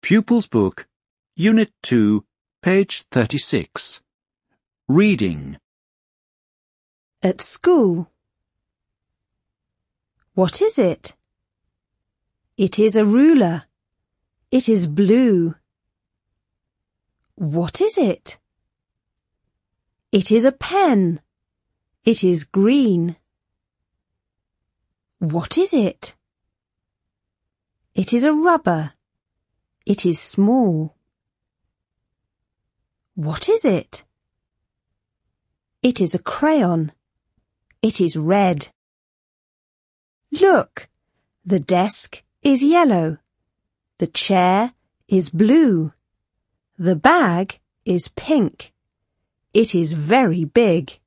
Pupils Book, Unit 2, page 36. Reading. At school. What is it? It is a ruler. It is blue. What is it? It is a pen. It is green. What is it? It is a rubber. It is small. What is it? It is a crayon. It is red. Look, the desk is yellow. The chair is blue. The bag is pink. It is very big.